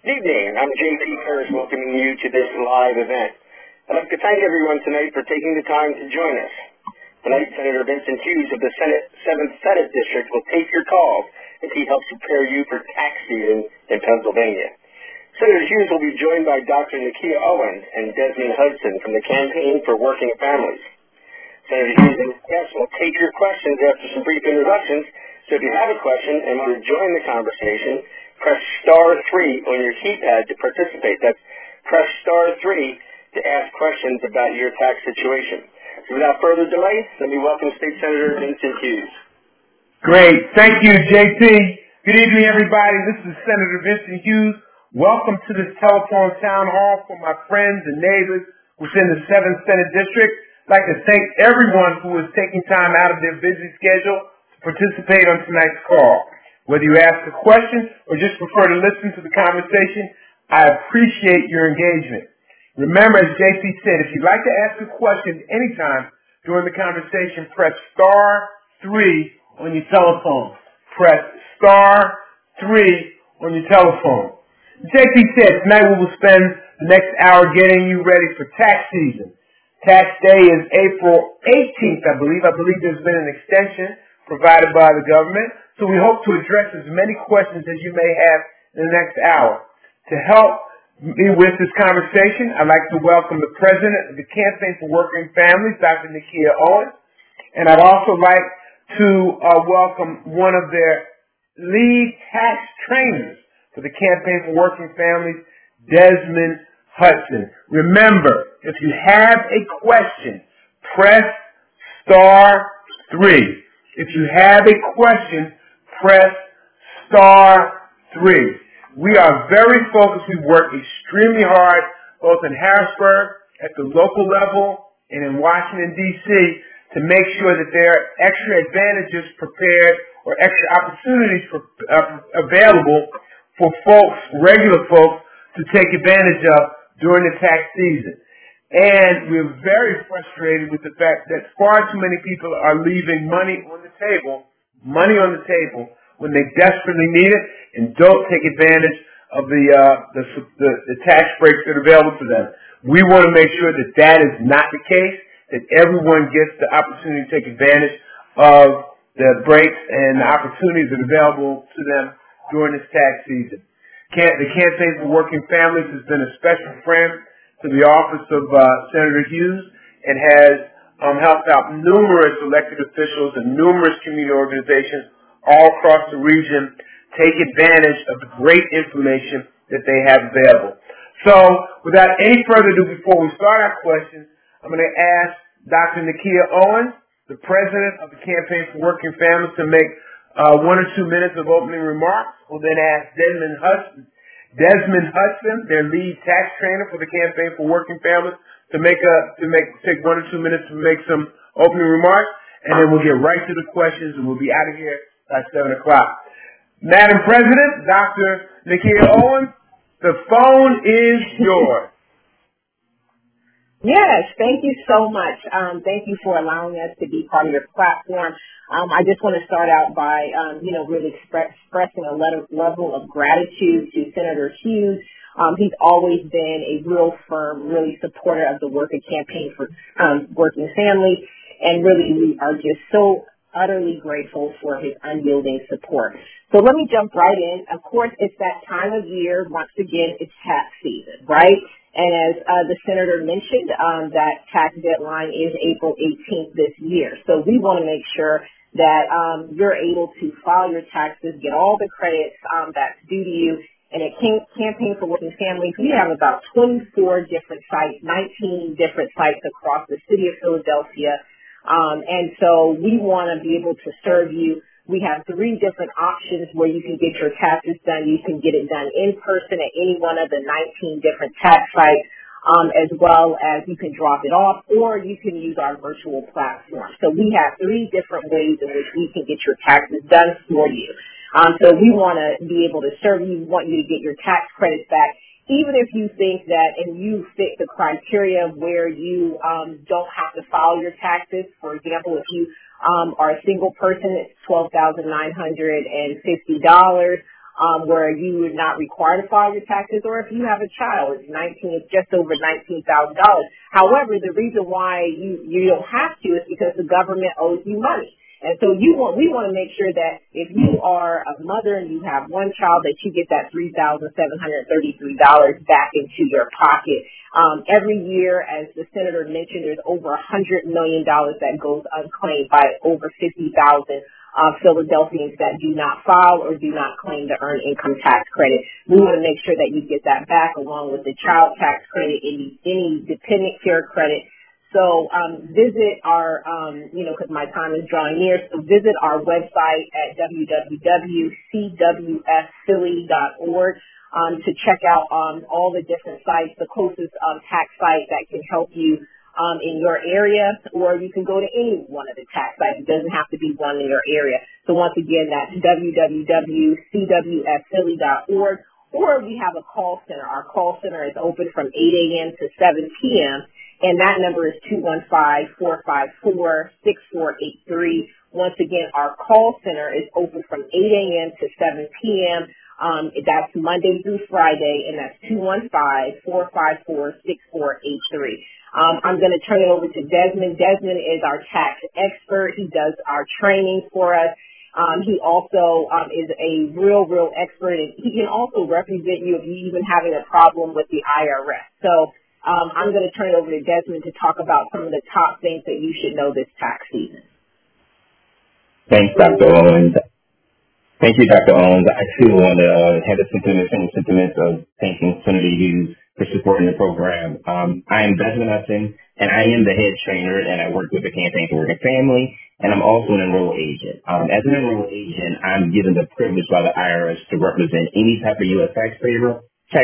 Good evening. I'm J.P. Ferris welcoming you to this live event. I'd like to thank everyone tonight for taking the time to join us. Tonight, Senator Vincent Hughes of the 7th Senate District will take your calls as he helps prepare you for tax season in Pennsylvania. Senator Hughes will be joined by Dr. Nakia Owen and Desmond Hudson from the Campaign for Working Families. Senator Hughes and his guests will take your questions after some brief introductions, so if you have a question and want to join the conversation, press star 3 on your keypad to participate. That's press star 3 to ask questions about your tax situation. So without further delay, let me welcome State Senator Vincent Hughes. Great. Thank you, JP. Good evening, everybody. This is Senator Vincent Hughes. Welcome to this telephone town hall for my friends and neighbors within the 7th Senate District. I'd like to thank everyone who is taking time out of their busy schedule to participate on tonight's call. Whether you ask a question or just prefer to listen to the conversation, I appreciate your engagement. Remember, as JP said, if you'd like to ask a question anytime during the conversation, press star 3 on your telephone. Press star 3 on your telephone. JP said, tonight we will spend the next hour getting you ready for tax season. Tax day is April 18th, I believe. I believe there's been an extension provided by the government. So we hope to address as many questions as you may have in the next hour. To help me with this conversation, I'd like to welcome the president of the Campaign for Working Families, Dr. Nakia Owen. And I'd also like to welcome one of their lead tax trainers for the Campaign for Working Families, Desmond Hudson. Remember, if you have a question, press star 3. If you have a question, press star 3. We are very focused. We work extremely hard, both in Harrisburg, at the local level, and in Washington, D.C., to make sure that there are extra advantages prepared or extra opportunities available for folks, regular folks, to take advantage of during the tax season. And we're very frustrated with the fact that far too many people are leaving money on the table when they desperately need it and don't take advantage of the tax breaks that are available to them. We want to make sure that that is not the case, that everyone gets the opportunity to take advantage of the breaks and the opportunities that are available to them during this tax season. The Campaign for Working Families has been a special friend to the office of Senator Hughes and has helped out numerous elected officials and numerous community organizations all across the region take advantage of the great information that they have available. So, without any further ado, before we start our questions, I'm going to ask Dr. Nakia Owen, the president of the Campaign for Working Families, to make 1 or 2 minutes of opening remarks. We'll then ask Desmond Hudson, their lead tax trainer for the Campaign for Working Families, to take 1 or 2 minutes to make some opening remarks, and then we'll get right to the questions, and we'll be out of here by 7 o'clock. Madam President, Dr. Nakia Owen, the phone is yours. Yes, thank you so much. Thank you for allowing us to be part of your platform. I just want to start out by, really expressing a level of gratitude to Senator Hughes. He's always been a real firm, really supporter of the work of Campaign for Working Families, and really we are just so utterly grateful for his unyielding support. So let me jump right in. Of course, it's that time of year. Once again, it's tax season, right? And as the senator mentioned, that tax deadline is April 18th this year. So we want to make sure that you're able to file your taxes, get all the credits that's due to you. And at Campaign for Working Families, we have about 24 different sites, 19 different sites across the city of Philadelphia. And so we want to be able to serve you. We have 3 different options where you can get your taxes done. You can get it done in person at any one of the 19 different tax sites, as well as you can drop it off, or you can use our virtual platform. So we have 3 different ways in which we can get your taxes done for you. So we want to be able to serve you. We want you to get your tax credits back, even if you think that and you fit the criteria where you don't have to file your taxes. For example, if you are a single person, it's $12,950. where you would not require to file your taxes, or if you have a child, it's just over $19,000. However, the reason why you don't have to is because the government owes you money. And so we want to make sure that if you are a mother and you have one child, that you get that $3,733 back into your pocket. Every year, as the senator mentioned, there's over $100 million that goes unclaimed by over 50,000 Philadelphians that do not file or do not claim the earned income tax credit. We want to make sure that you get that back, along with the child tax credit, any dependent care credit. So visit our, because my time is drawing near, so visit our website at www.cwsphilly.org to check out all the different sites, the closest tax site that can help you in your area, or you can go to any one of the tax sites. It doesn't have to be one in your area. So once again, that's www.cwsphilly.org, or we have a call center. Our call center is open from 8 a.m. to 7 p.m., and that number is 215-454-6483. Once again, our call center is open from 8 a.m. to 7 p.m. That's Monday through Friday, and that's 215-454-6483. I'm going to turn it over to Desmond. Desmond is our tax expert. He does our training for us. He also is a real expert, and he can also represent you if you're even having a problem with the IRS. So I'm going to turn it over to Desmond to talk about some of the top things that you should know this tax season. Thanks, Dr. Owens. Thank you, Dr. Owens. I too want to have the sentiments of thanking Senator Hughes for supporting the program. I am Desmond Hudson, and I am the head trainer, and I work with the Campaign for Working Family, and I'm also an enrolled agent. As an enrolled agent, I'm given the privilege by the IRS to represent any type of U.S. taxpayer,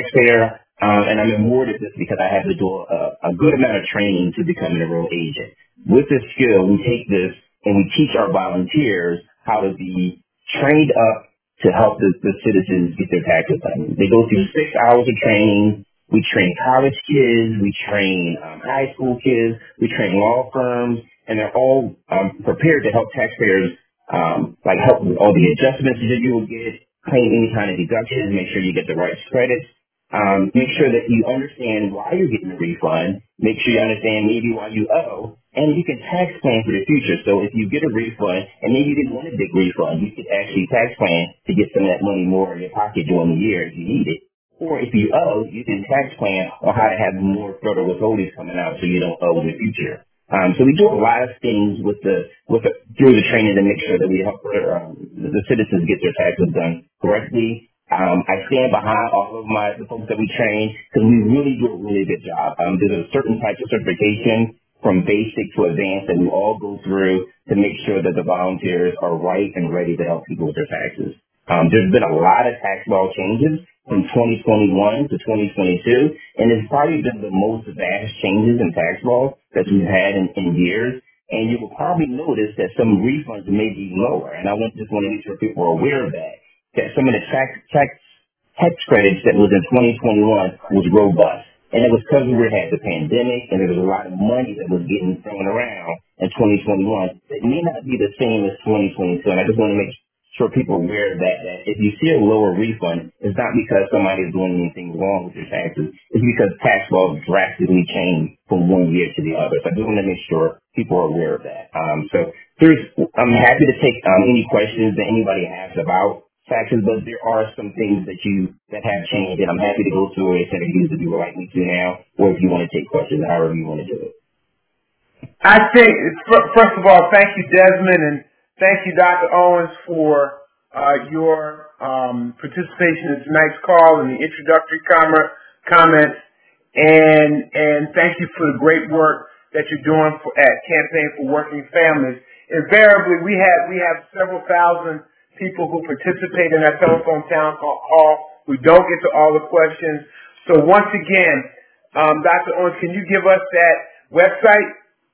and I'm awarded this because I have to do a good amount of training to become an enrolled agent. With this skill, we take this and we teach our volunteers how to be trained up to help the citizens get their taxes done. They go through 6 hours of training. We train college kids. We train high school kids. We train law firms, and they're all prepared to help taxpayers, help with all the adjustments that you will get, claim any kind of deductions, make sure you get the right credits. Make sure that you understand why you're getting a refund. Make sure you understand maybe why you owe, and you can tax plan for the future. So if you get a refund, and maybe you didn't want a big refund, you could actually tax plan to get some of that money more in your pocket during the year if you need it. Or if you owe, you can tax plan on how to have more federal withholdings coming out so you don't owe in the future. So we do a lot of things through the training to make sure that we help the citizens get their taxes done correctly. I stand behind all of the folks that we train because we really do a really good job. There's a certain type of certification from basic to advanced that we all go through to make sure that the volunteers are right and ready to help people with their taxes. There's been a lot of tax law changes from 2021 to 2022, and it's probably been the most vast changes in tax law that we've had in years. And you will probably notice that some refunds may be lower, and I just want to make sure people are aware of that some of the tax credits that was in 2021 was robust. And it was because we had the pandemic and there was a lot of money that was getting thrown around in 2021. It may not be the same as 2022. And I just want to make sure people are aware of that if you see a lower refund, it's not because somebody is doing anything wrong with your taxes. It's because tax laws drastically change from one year to the other. So I just want to make sure people are aware of that. I'm happy to take any questions that anybody has about taxes, but there are some things that have changed, and I'm happy to go through it, Senator Hughes, if you would like me to now, or if you want to take questions, however you want to do it. I think, first of all, thank you, Desmond, and thank you, Dr. Owens, for your participation in tonight's call and the introductory comments, and thank you for the great work that you're doing at Campaign for Working Families. Invariably, we have several thousand people who participate in our telephone town hall. We don't get to all the questions. So once again, Dr. Owens, can you give us that website?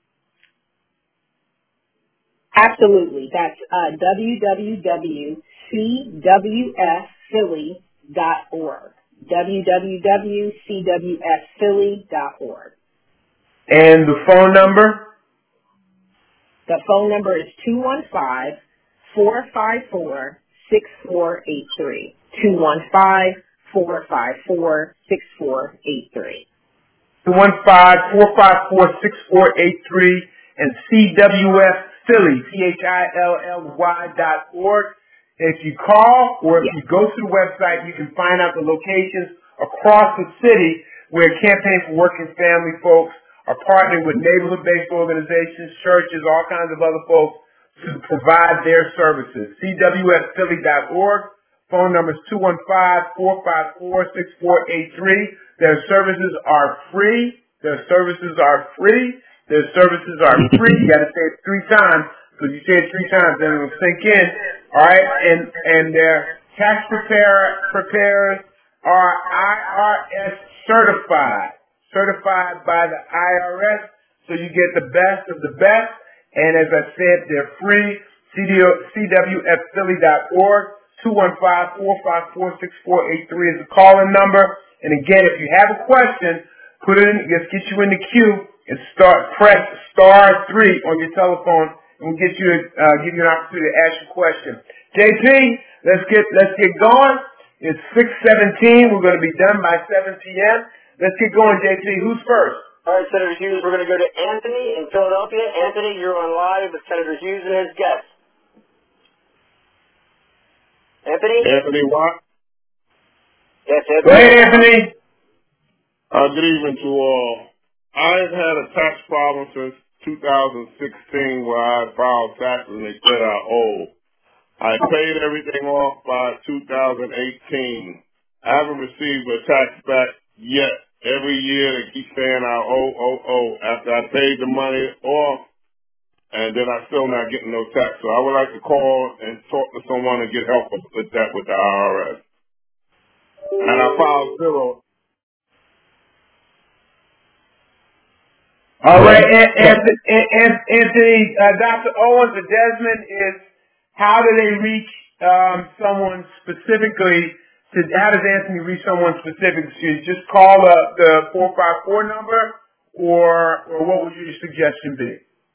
Absolutely. That's www.cwsphilly.org. www.cwsphilly.org. And the phone number? The phone number is 215-454-6483. 215-454-6483. 215-454-6483 and CWF Philly, PHILLY.org. If you call or if you go to the website, you can find out the locations across the city where Campaign for Working Family folks are partnering with neighborhood-based organizations, churches, all kinds of other folks to provide their services. CWFphilly.org. Phone number is 215-454-6483. Their services are free. Their services are free. Their services are free. You got to say it 3 times. Because you say it 3 times, then it'll sink in. All right, and their tax preparers are IRS certified by the IRS. So you get the best of the best. And as I said, they're free. CWFphilly.org. 215-454-6483 is the call-in number. And again, if you have a question, put it in, just get you in the queue and press star 3 on your telephone, and we'll give you an opportunity to ask your question. JP, let's get going. It's 6:17. We're going to be done by 7 p.m. Let's get going, JP. Who's first? All right, Senator Hughes, we're going to go to Anthony in Philadelphia. Anthony, you're on live with Senator Hughes and his guests. Anthony? Anthony Watt. Yes, Anthony. Go ahead, Anthony. Good evening to all. I've had a tax problem since 2016 where I filed taxes and they said I owe. I paid everything off by 2018. I haven't received a tax back yet. Every year they keep saying I owe. After I paid the money off, and then I'm still not getting no tax. So I would like to call and talk to someone and get help with that with the IRS. And I filed 0. All right, Anthony, Dr. Owens or Desmond, is how do they reach someone specifically? How does Anthony reach someone specific? Should you just call the 454 number, or what would your suggestion be?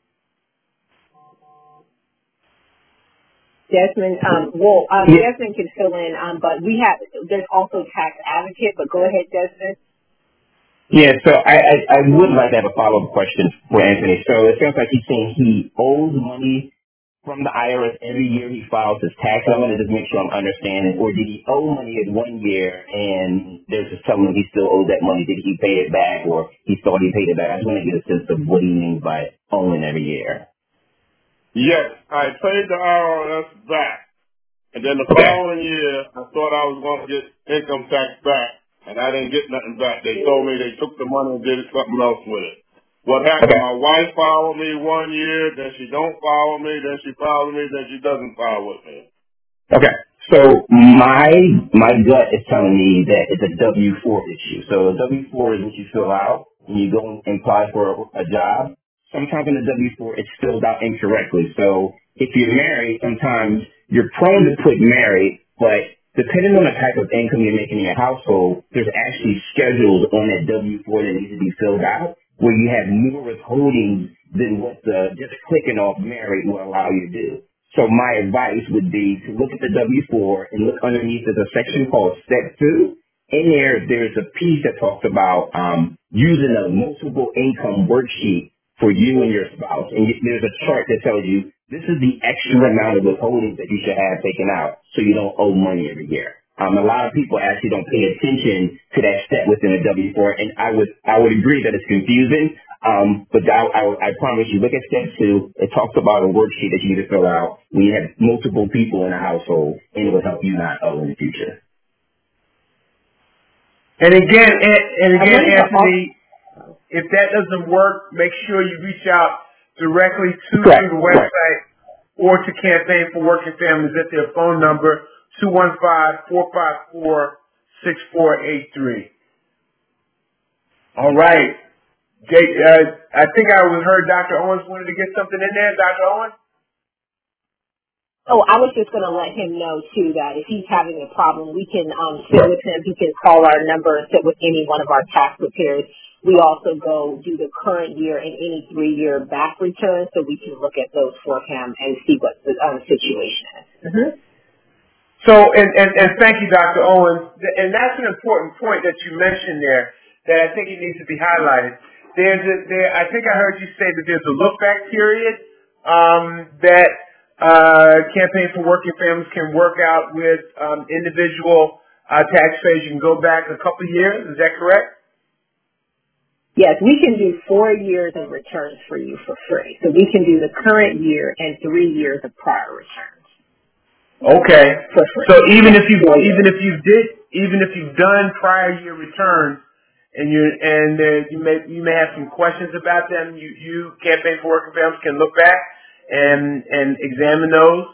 Desmond, Desmond can fill in, but there's also Tax Advocate, but go ahead, Desmond. Yeah, so I would like to have a follow-up question for Anthony. So it sounds like he's saying he owes money from the IRS every year he files his tax. I want to just make sure I'm understanding. Or did he owe money in 1 year and they're just telling him he still owes that money? Did he pay it back or he thought he paid it back? I just want to get a sense of what he means by owing every year. Yes, I paid the IRS back. And then the following year, I thought I was going to get income tax back. And I didn't get nothing back. They told me they took the money and did something else with it. What happened? My wife followed me 1 year, then she don't follow me, then she follows me, then she doesn't follow with me. Okay. So my gut is telling me that it's a W-4 issue. So a W-4 is what you fill out when you go and apply for a job. Sometimes in the W-4 it's filled out incorrectly. So if you're married, sometimes you're prone to put married, but depending on the type of income you're making in your household, there's actually schedules on that W-4 that needs to be filled out where you have more withholdings than what just clicking off married will allow you to do. So my advice would be to look at the W-4 and look underneath. There's a section called Step 2. In there's a piece that talks about using a multiple income worksheet for you and your spouse. And there's a chart that tells you this is the extra amount of withholdings that you should have taken out so you don't owe money every year. A lot of people actually don't pay attention to that step within a W-4, and I would agree that it's confusing. But I promise you, look at Step 2. It talks about a worksheet that you need to fill out when you have multiple people in a household, and it will help you not owe in the future. And again, Anthony, if that doesn't work, make sure you reach out directly to the website or to Campaign for Working Families at their phone number, 215-454-6483. All right. I think I heard Dr. Owens wanted to get something in there. Dr. Owens? Oh, I was just going to let him know, too, that if he's having a problem, we can sit with him. He can call our number and sit with any one of our tax preparers. We also go do the current year and any 3-year back return so we can look at those for him and see what the situation is. Mm-hmm. So, and thank you, Dr. Owens. And that's an important point that you mentioned there that I think it needs to be highlighted. I think I heard you say that there's a look-back period that Campaign for Working Families can work out with individual taxpayers. You can go back a couple of years. Is that correct? Yes, we can do 4 years of returns for you for free. So we can do the current year and 3 years of prior returns. Okay. For free. So even if you've done prior year returns and you may have some questions about them, you Campaign for Working Families can look back and examine those.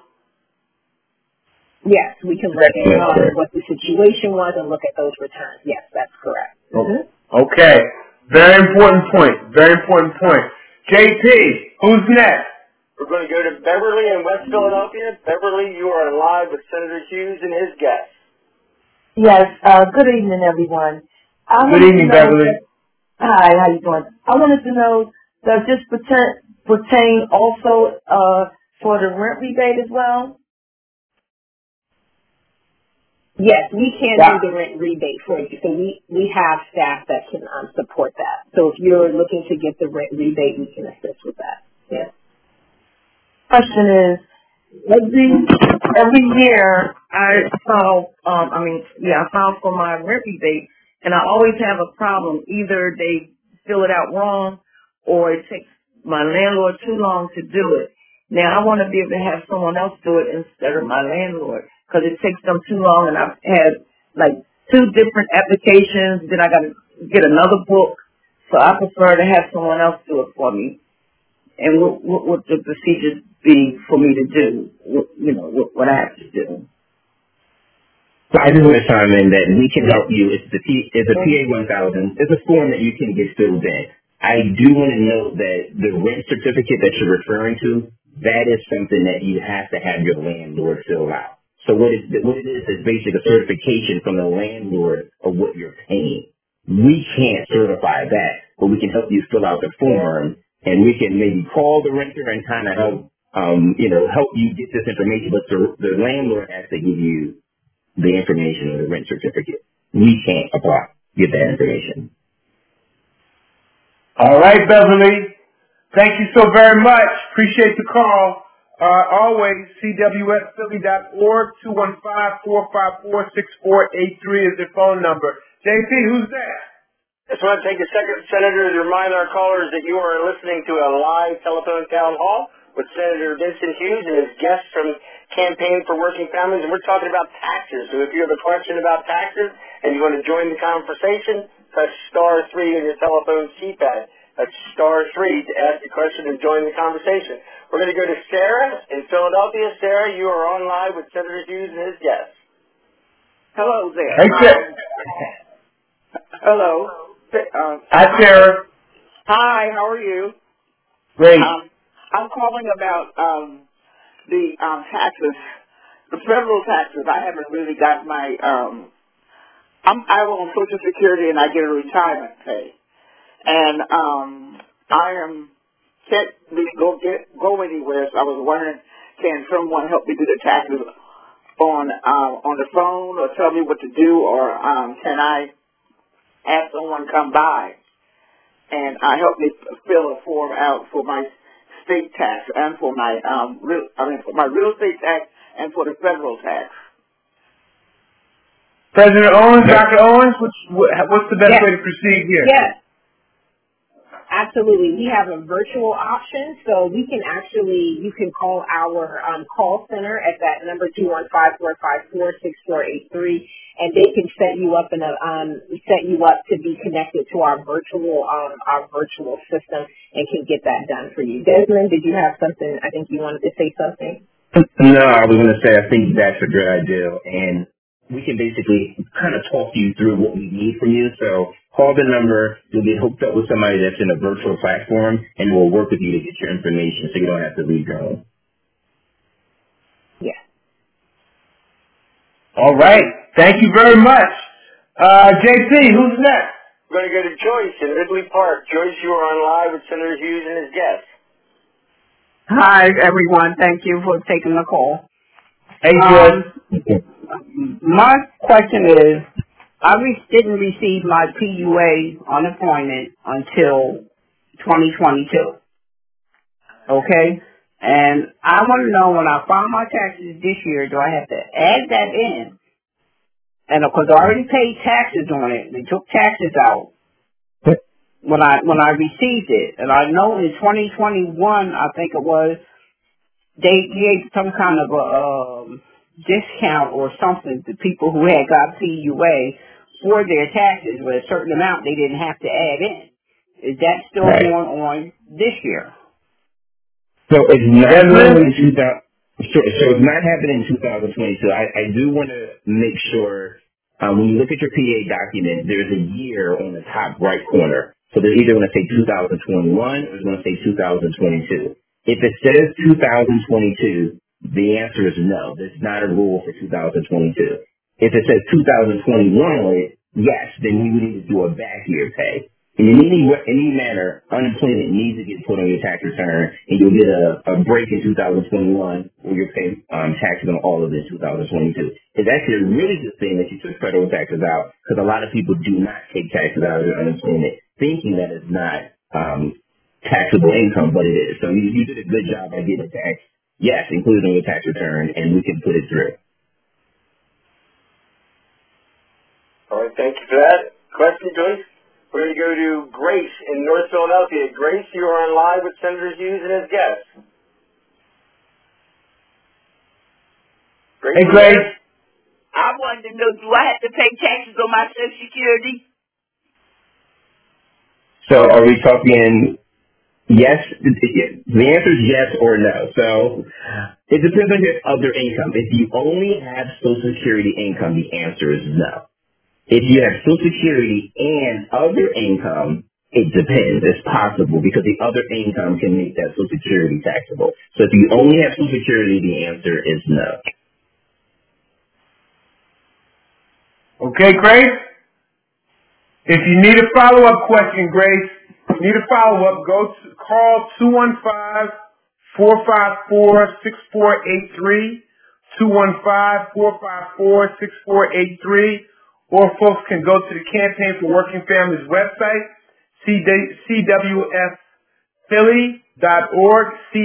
Yes, we can look at what the situation was and look at those returns. Yes, that's correct. Okay. Very important point. Very important point. JP, who's next? We're going to go to Beverly in West Philadelphia. Beverly, you are live with Senator Hughes and his guests. Yes. Good evening, everyone. Good evening, Beverly. Hi. How you doing? I wanted to know, does this pertain also for the rent rebate as well? Yes, we can do the rent rebate for you. So we have staff that can support that. So if you're looking to get the rent rebate, we can assist with that. Yes. Question is, every year I file for my rent rebate, and I always have a problem. Either they fill it out wrong, or it takes my landlord too long to do it. Now I want to be able to have someone else do it instead of my landlord, because it takes them too long, and I've had like 2 different applications. Then I got to get another book, so I prefer to have someone else do it for me. And what would the procedures be for me to do? What I have to do? So I just want to chime in that we can help you. It's a PA 1000. It's a form that you can get filled in. I do want to note that the rent certificate that you're referring to, that is something that you have to have your landlord fill out. So what it is basically a certification from the landlord of what you're paying. We can't certify that, but we can help you fill out the form, and we can maybe call the renter and kind of help you get this information. But the landlord has to give you the information of the rent certificate. We can't get that information. All right, Beverly. Thank you so very much. Appreciate the call. Always, cwsphilly.org, 215-454-6483 is their phone number. JP, who's that? Just want to take a second, Senator, to remind our callers that you are listening to a live telephone town hall with Senator Vincent Hughes and his guests from Campaign for Working Families, and we're talking about taxes. So if you have a question about taxes and you want to join the conversation, press *3 on your telephone keypad. That's *3 to ask a question and join the conversation. We're going to go to Sarah in Philadelphia. Sarah, you are on live with Senator Hughes and his guests. Hello there. Hey, Sarah. Hello. Hi, Sarah. Hi, how are you? Great. I'm calling about the taxes, the federal taxes. I haven't really got my I'm on Social Security and I get a retirement pay, and I can't really go anywhere. So I was wondering, can someone help me do the taxes on the phone, or tell me what to do, or can I have someone come by and help me fill a form out for my state tax and for my for my real estate tax and for the federal tax? President Owens, Dr. Owens, what's the best way to proceed here? Yes. Absolutely. We have a virtual option, so you can call our call center at that number 215-454-6483, and they can set you up to be connected to our virtual system and can get that done for you. Desmond, did you have something? I think you wanted to say something. No, I was going to say I think that's a good idea, and we can basically kind of talk you through what we need from you. So call the number, you'll get hooked up with somebody that's in a virtual platform, and we'll work with you to get your information so you don't have to leave your home. Yeah. All right. Thank you very much. JP, who's next? We're going to go to Joyce in Ridley Park. Joyce, you are on live with Senator Hughes and his guests. Hi, everyone. Thank you for taking the call. Hey, Joyce. My question is, I didn't receive my PUA unemployment until 2022. Okay? And I want to know, when I file my taxes this year, do I have to add that in? And of course, I already paid taxes on it. They took taxes out when I received it. And I know in 2021, I think it was, they gave some kind of a discount or something to people who had got PUA for their taxes with a certain amount they didn't have to add in. Is that still going on this year? So it's not happening in it's not happening in 2022. I do want to make sure when you look at your PA document, there's a year on the top right corner. So they're either going to say 2021 or it's going to say 2022. If it says 2022, the answer is no. There's not a rule for 2022. If it says 2021 on it, yes, then we would need to do a back year pay. In any manner, unemployment needs to get put on your tax return, and you'll get a break in 2021 where you're paying taxes on all of it in 2022. It's actually a really good thing that you took federal taxes out, because a lot of people do not take taxes out of their unemployment, thinking that it's not taxable income, but it is. So you did a good job by getting a tax, yes, included on your tax return, and we can put it through. All right, thank you for that. Question, Joyce? We're going to go to Grace in North Philadelphia. Grace, you are on live with Senator Hughes and his guests. Grace, hey, Grace. I wanted to know, do I have to pay taxes on my Social Security? So are we talking yes? The answer is yes or no. So it depends on your other income. If you only have Social Security income, the answer is no. If you have Social Security and other income, it depends. It's possible because the other income can make that Social Security taxable. So if you only have Social Security, the answer is no. Okay, Grace? If you need a follow-up question, Grace, call 215-454-6483, 215-454-6483, or folks can go to the Campaign for Working Families website, cwfphilly.org,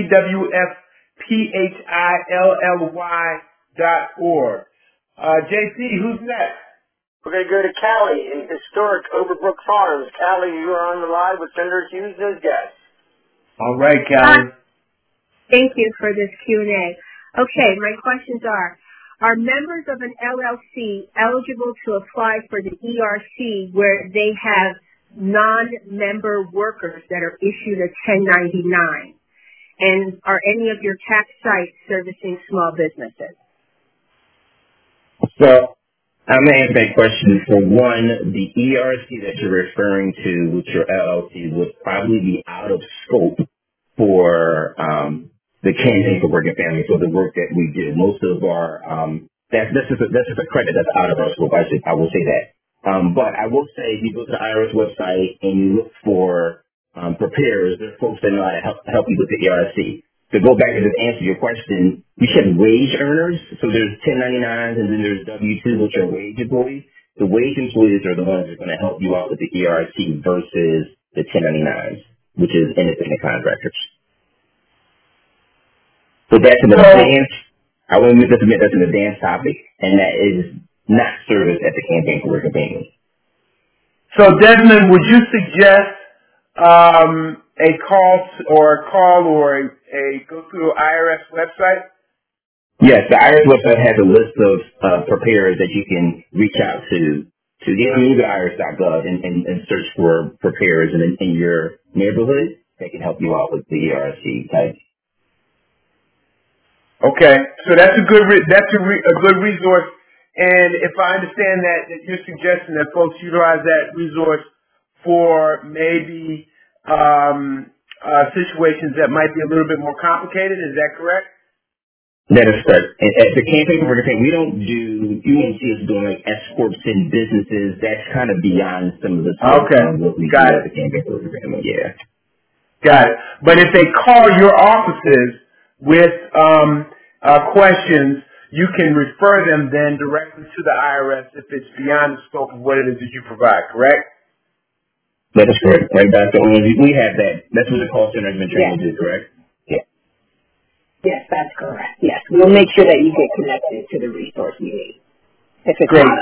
cwfphilly.org. JP, who's next? We're going to go to Callie in historic Overbrook Farms. Callie, you are on the line with Senator Hughes and his guests. All right, Callie. Thank you for this Q&A. Okay, my questions are members of an LLC eligible to apply for the ERC where they have non-member workers that are issued a 1099? And are any of your tax sites servicing small businesses? So I'm going to answer that question. For one, the ERC that you're referring to with your LLC would probably be out of scope for the Campaign for Working Families, so the work that we do. Most of our that's just a credit that's out of our scope. I will say that. But I will say, if you go to the IRS website and you look for preparers, there are folks that know how to help you with the ERC. To go back and just answer your question, you said wage earners. So there's 1099s and then there's W-2, which are wage employees. The wage employees are the ones that are going to help you out with the ERC versus the 1099s, which is independent contractors. So that's an advanced, I want to admit that's an advanced topic, and that is not service at the Campaign for Working Families. So Desmond, would you suggest a call or a go through IRS website? Yes, the IRS website has a list of preparers that you can reach out to either irs.gov and search for preparers in your neighborhood that can help you out with the ERC type. Okay, so that's a good good resource. And if I understand that you're suggesting that folks utilize that resource for maybe situations that might be a little bit more complicated, is that correct? That is correct. At the Campaign for Working Families, we don't do, you won't see us doing like S-corps in businesses. That's kind of beyond some of the stuff what we do at the Campaign for Working Families. Yeah. Got it. But if they call your offices with questions, you can refer them then directly to the IRS if it's beyond the scope of what it is that you provide, correct? That is correct. Right, Dr. Owens, we have that. That's what the call center has been trained to do, correct? Yeah. Yes, that's correct. Yes, we'll make sure that you get connected to the resource you need. If it's Great.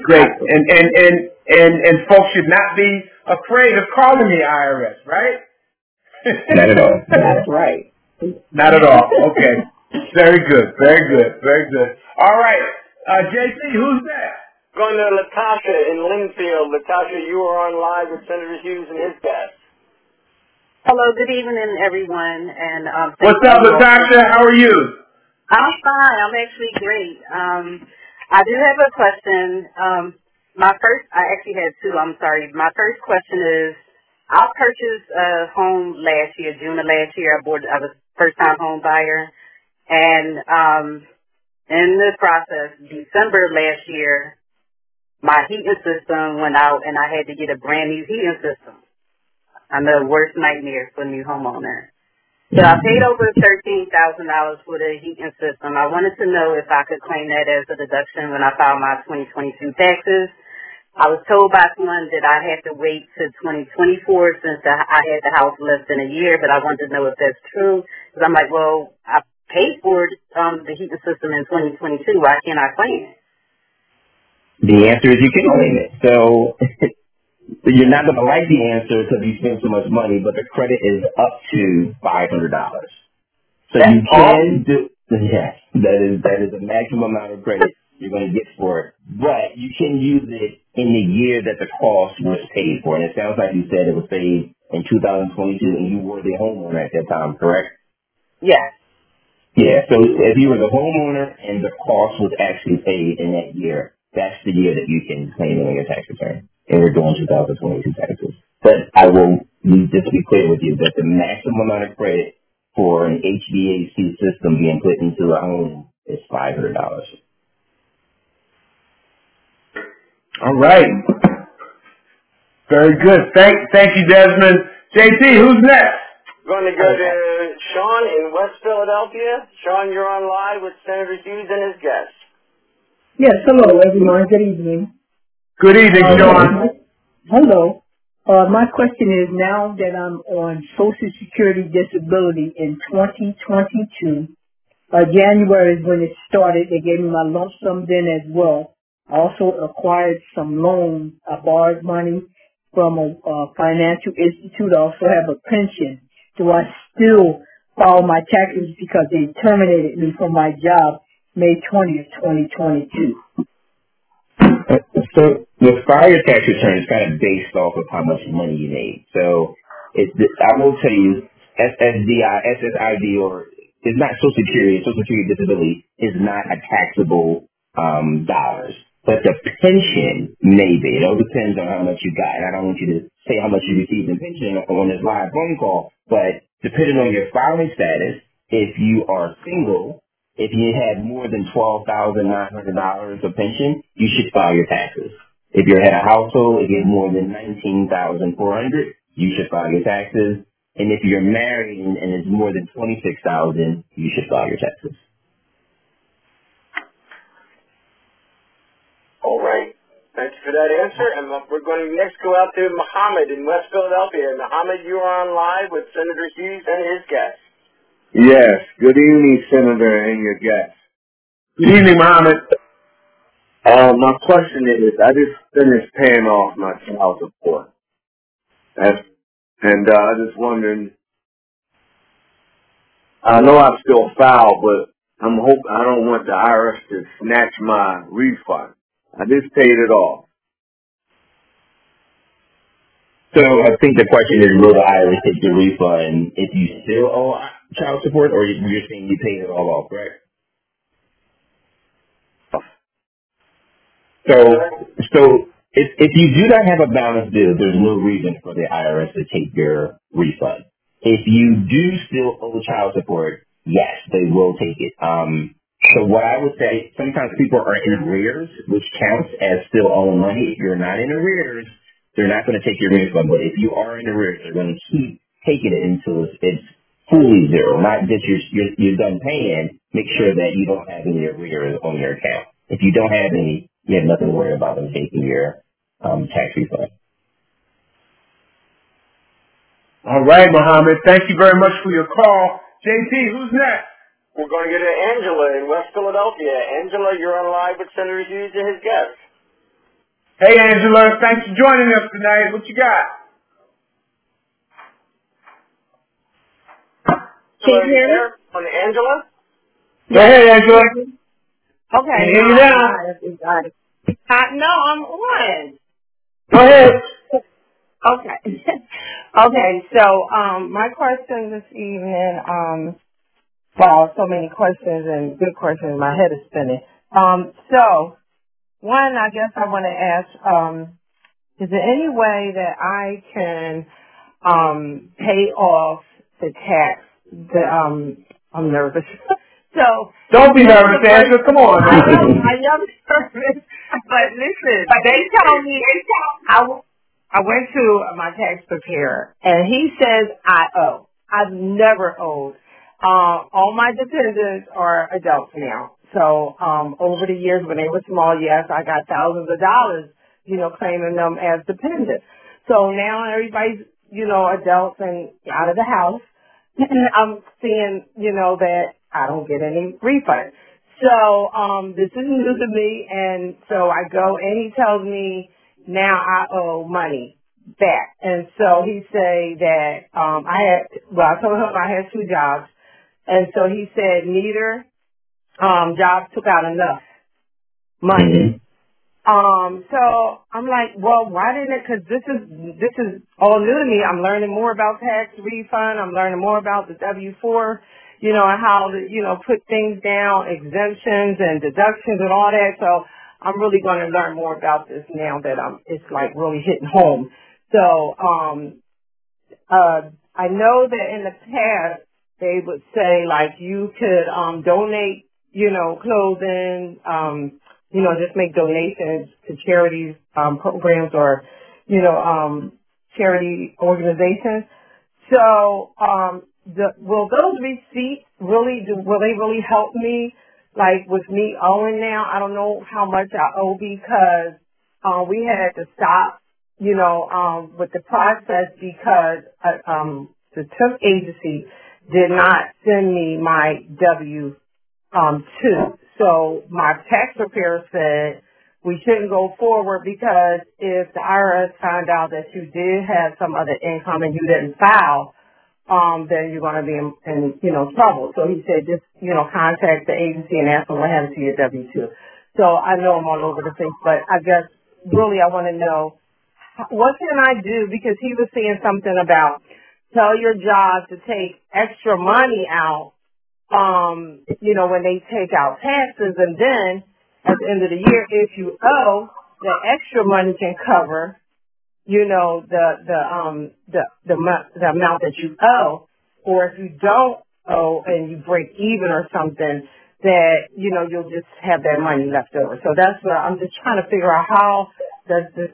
And folks should not be afraid of calling the IRS, right? Not at all. That's right. Not at all. Okay. Very good. All right. JC, who's that? Going to Latasha in Linfield. Latasha, you are on live with Senator Hughes and his guest. Hello, good evening, everyone. And what's up, Latasha? How are you? I'm fine. I'm actually great. I do have a question. I actually had two. I'm sorry. My first question is, I purchased a home last year, June of last year. I was a first-time home buyer. And in the process, December last year, my heating system went out, and I had to get a brand-new heating system. I'm the worst nightmare for a new homeowner. So I paid over $13,000 for the heating system. I wanted to know if I could claim that as a deduction when I filed my 2022 taxes. I was told by someone that I had to wait to 2024 since I had the house less than a year, but I wanted to know if that's true. Because I'm like, well, I paid for the heating system in 2022. Why can't I claim it? The answer is you can claim it. So you're not going to like the answer because you spend so much money, but the credit is up to $500. So that's you can do, yes, that is the maximum amount of credit you're going to get for it. But you can use it in the year that the cost was paid for. And it sounds like you said it was paid in 2022 and you were the homeowner at that time, correct? Yes. Yeah, so if you were the homeowner and the cost was actually paid in that year, that's the year that you can claim it on your tax return. And we're doing 2022 taxes. But I will just be clear with you that the maximum amount of credit for an HVAC system being put into a home is $500. All right. Very good. Thank you, Desmond. JT, who's next? Going to go to Sean in West Philadelphia. Sean, you're on live with Senator Hughes and his guest. Yes, hello, everyone. Good evening. Good evening, Sean. Hello. My question is, now that I'm on Social Security disability in 2022, January is when it started. They gave me my lump sum then as well. I also acquired some loans. I borrowed money from a financial institute. I also have a pension. Do I still file my taxes because they terminated me from my job May 20th, 2022? So the fire tax return is kind of based off of how much money you made. So I will tell you, SSID, or it's not Social Security. Social Security disability is not a taxable dollars. But the pension may be. It all depends on how much you got. And I don't want you to say how much you received in pension on this live phone call. But depending on your filing status, if you are single, if you had more than $12,900 of pension, you should file your taxes. If you had a household, if you had more than $19,400, you should file your taxes. And if you're married and it's more than $26,000, you should file your taxes. All right. Thank you for that answer. And we're going to next go out to Muhammad in West Philadelphia. Muhammad, you are on live with Senator Hughes and his guest. Yes. Good evening, Senator, and your guest. Good evening, Muhammad. My question is, I just finished paying off my child support. I just wondering, I know I still file, but I don't want the IRS to snatch my refund. I just paid it off. So I think the question is, will the IRS take your refund if you still owe child support, or you're saying you paid it all off, correct? So if you do not have a balance due, there's no reason for the IRS to take your refund. If you do still owe child support, yes, they will take it. So what I would say, sometimes people are in arrears, which counts as still owing money. If you're not in arrears, they're not going to take your refund. But if you are in arrears, they're going to keep taking it until it's fully zero, not that you're done paying. Make sure that you don't have any arrears on your account. If you don't have any, you have nothing to worry about them taking your tax refund. All right, Muhammad. Thank you very much for your call. JT, who's next? We're going to go to Angela in West Philadelphia. Angela, you're on live with Senator Hughes and his guests. Hey, Angela. Thanks for joining us tonight. What you got? Can you hear me? On Angela? Go ahead, Angela. Okay. Can hear you now. No, I'm on. Go ahead. Okay. Okay, so my question this evening, wow, so many questions and good questions. My head is spinning. So one, I guess I want to ask, is there any way that I can pay off the tax? I'm nervous. So don't be nervous, Angela. Come on. I am nervous. But listen, they tell me I went to my tax preparer, and he says I owe. I've never owed. All my dependents are adults now. So over the years when they were small, yes, I got thousands of dollars, claiming them as dependents. So now everybody's, adults and out of the house. And I'm seeing, that I don't get any refund. So this is new to me, and so I go and he tells me now I owe money back. And so he say that I told him I had 2 jobs, and so he said neither job took out enough money. So I'm like, well, why didn't it? Because this is all new to me. I'm learning more about tax refund. I'm learning more about the W-4, and how to, put things down, exemptions and deductions and all that. So I'm really going to learn more about this now that it's like really hitting home. So, I know that in the past they would say like you could, donate, clothing, just make donations to charities, programs or, charity organizations. So, will those receipts will they really help me? Like with me owing now, I don't know how much I owe because, we had to stop, with the process because, the temp agency did not send me my W-2. So my tax preparer said we shouldn't go forward because if the IRS found out that you did have some other income and you didn't file, then you're going to be in trouble. So he said just, contact the agency and ask them what happened to your W-2. So I know I'm all over the place, but I guess really I want to know what can I do because he was saying something about tell your job to take extra money out when they take out taxes, and then at the end of the year, if you owe, the extra money can cover, the amount that you owe, or if you don't owe and you break even or something, that you'll just have that money left over. So that's what I'm just trying to figure out how does this.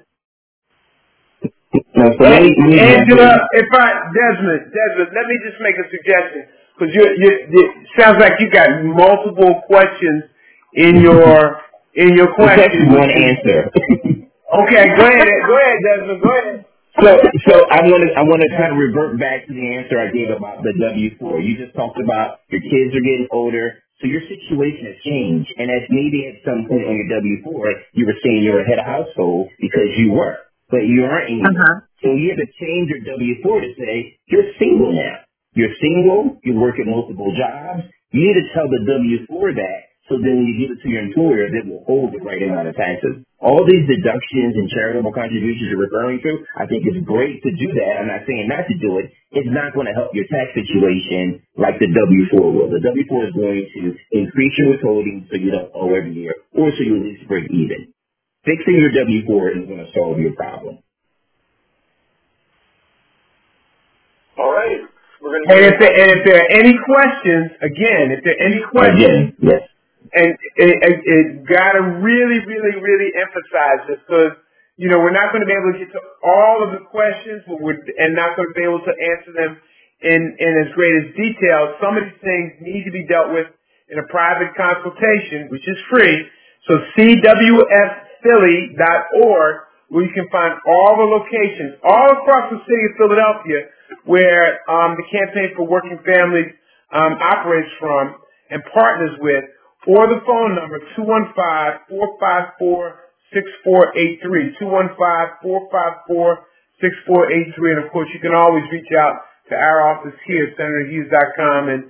Angela, Desmond, let me just make a suggestion. Because it sounds like you got multiple questions in your question. One answer. Okay, go ahead, Desmond, go ahead. So I want to kind of revert back to the answer I gave about the W-4. You just talked about your kids are getting older, so your situation has changed. And as maybe at some point on your W-4, you were saying you're a head of household because you were, but you aren't anymore. So you have to change your W-4 to say you're single now. You're single, you work at multiple jobs. You need to tell the W-4 that, so then when you give it to your employer, they will hold the right amount of taxes. All these deductions and charitable contributions you're referring to, I think it's great to do that. I'm not saying not to do it. It's not going to help your tax situation like the W-4 will. The W-4 is going to increase your withholding so you don't owe every year, or so you at least break even. Fixing your W-4 is going to solve your problem. All right. And if there are any questions, yes. And it got to really, really, really emphasize this because, we're not going to be able to get to all of the questions, and not going to be able to answer them in as great as detail. Some of these things need to be dealt with in a private consultation, which is free. So cwfphilly.org, where you can find all the locations all across the city of Philadelphia where the Campaign for Working Families operates from and partners with, or the phone number 215-454-6483, 215-454-6483, and of course you can always reach out to our office here, senatorhughes.com, and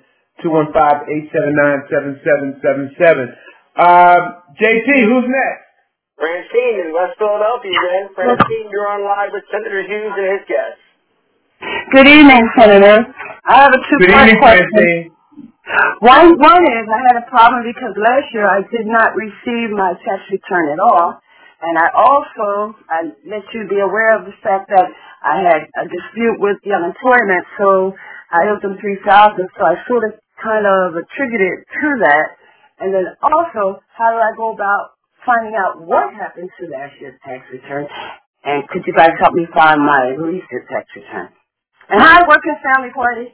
215-879-7777. JP, who's next? Francine in West Philadelphia again. Francine, you're on live with Senator Hughes and his guests. Good evening, Senator. I have a two-part question. One is I had a problem because last year I did not receive my tax return at all. And I let you be aware of the fact that I had a dispute with the unemployment, so I owed them $3,000, so I sort of kind of attributed it to that. And then also, how do I go about finding out what happened to last year's tax return? And could you guys help me find my recent tax return? And hi, Working Family Party.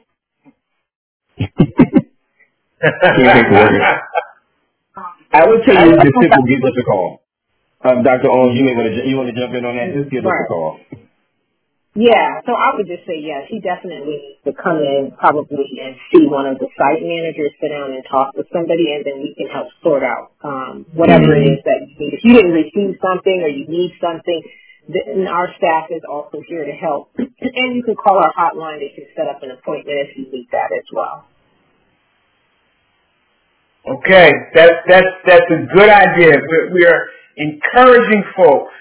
I would tell you just simply give us a call. Dr. Owens, you want to jump in on that? Just give us a call. Yeah, so I would just say yes. He definitely needs to come in probably and see one of the site managers, sit down and talk with somebody, and then we can help sort out whatever it is that you need. If you didn't receive something or you need something, then our staff is also here to help. And you can call our hotline. They can set up an appointment if you need that as well. Okay, that's a good idea. We are encouraging folks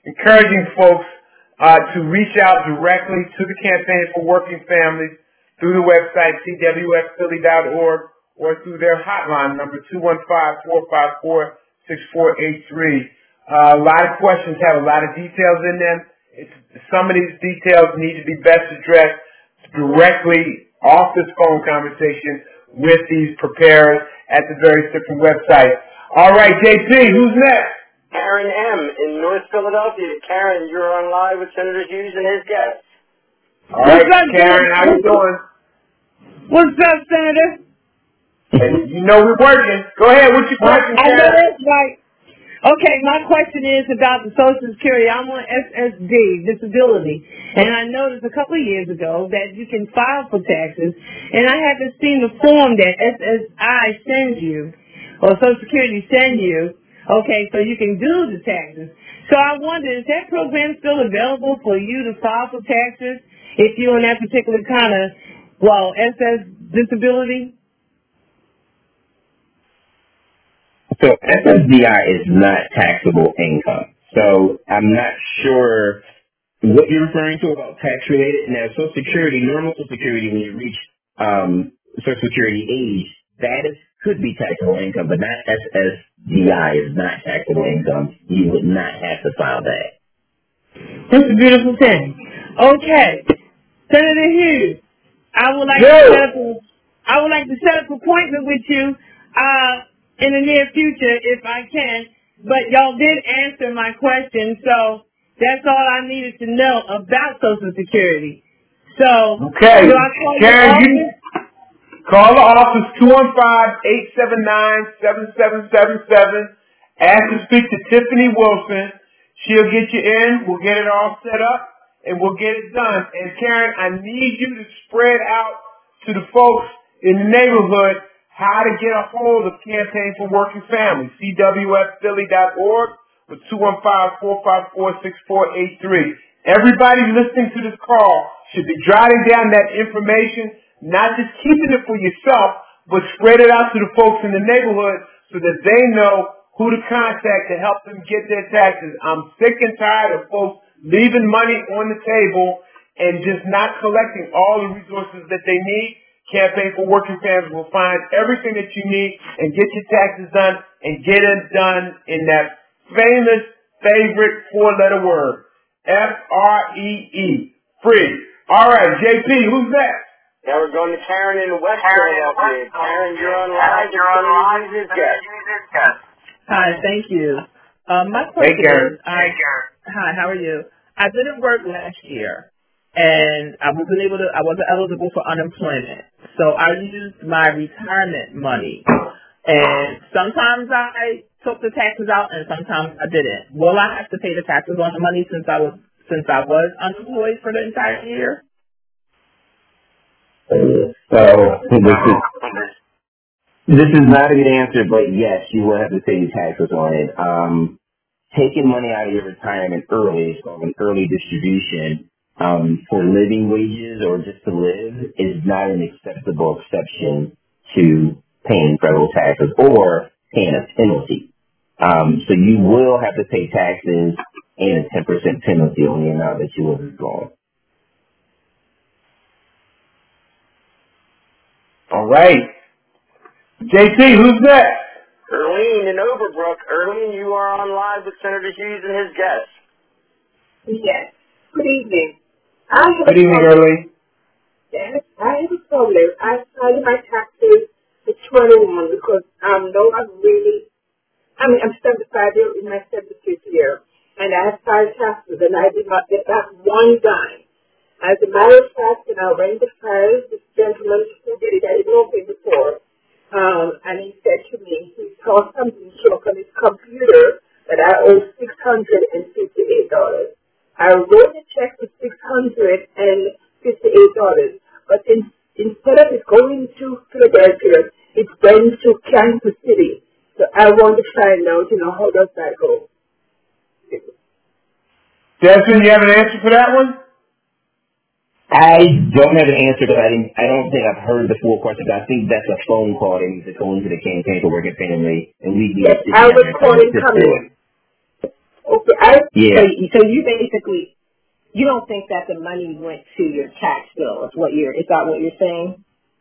to reach out directly to the Campaign for Working Families through the website cwfphilly.org or through their hotline number 215-454-6483. A lot of questions have a lot of details in them. Some of these details need to be best addressed directly off this phone conversation with these preparers at the various different websites. All right, JP, who's next? Karen M. in North Philadelphia. Karen, you're on live with Senator Hughes and his guests. All right, Karen, how you doing? What's up, Senator? Hey, you know we're working. Go ahead. What's your question, Karen? I know that's right. Okay, my question is about the Social Security. I'm on SSD, disability, and I noticed a couple of years ago that you can file for taxes, and I haven't seen the form that SSI sends you, or Social Security sends you, okay, so you can do the taxes. So I wonder, is that program still available for you to file for taxes if you're in that particular kind of, SS disability? So SSDI is not taxable income. So I'm not sure what you're referring to about tax related. Now, Social Security, normal Social Security, when you reach Social Security age, could be taxable income, but not SSDI is not taxable income. You would not have to file that. That's a beautiful thing. Okay, Senator Hughes, I would like to set up an appointment with you in the near future if I can. But y'all did answer my question, so that's all I needed to know about Social Security. So, okay, do I call Karen, you call the office 215-879-7777. Ask to speak to Tiffany Wilson. She'll get you in. We'll get it all set up, and we'll get it done. And Karen, I need you to spread out to the folks in the neighborhood how to get a hold of Campaign for Working Families, cwfphilly.org with 215-454-6483. Everybody listening to this call should be jotting down that information, not just keeping it for yourself, but spread it out to the folks in the neighborhood so that they know who to contact to help them get their taxes. I'm sick and tired of folks leaving money on the table and just not collecting all the resources that they need. Campaign for Working Families will find everything that you need and get your taxes done and get it done in that famous favorite four-letter word, F-R-E-E, free. All right, JP, who's next? Now we're going to Karen in West Philadelphia. Karen, you're on live. Hi, thank you. My question is, hi, how are you? I didn't work last year, and I wasn't eligible for unemployment. So I used my retirement money. And sometimes I took the taxes out and sometimes I didn't. Will I have to pay the taxes on the money since I was unemployed for the entire year? So this is not a good answer, but yes, you will have to pay your taxes on it. Taking money out of your retirement early is called an early distribution. For living wages or just to live is not an acceptable exception to paying federal taxes or paying a penalty. So you will have to pay taxes and a 10% penalty on the amount that you will withdraw. All right. JT, who's next? Erlene in Overbrook. Erlene, you are on live with Senator Hughes and his guests. Yes. Good evening. Good evening, Erlene. Yes, I have a problem. I filed my taxes for 21 because I'm 75 years in my 75th year, and I have filed taxes, and I did not get back one dime. As a matter of fact, when I went to file, this gentleman who did it, I didn't know him before, and he said to me, he saw something show on his computer that I owe $658. I wrote a check for $658, but instead of it going to Philadelphia, it went to Kansas City. So I want to find out, how does that go? Desmond, you have an answer for that one? I don't have an answer, but I don't think I've heard the full question. I think that's a phone call that needs to go into the campaign for working family, and we need to sit I down was and calling sit coming. through it. Okay, Yeah. so you basically, you don't think that the money went to your tax bill, is that what you're saying?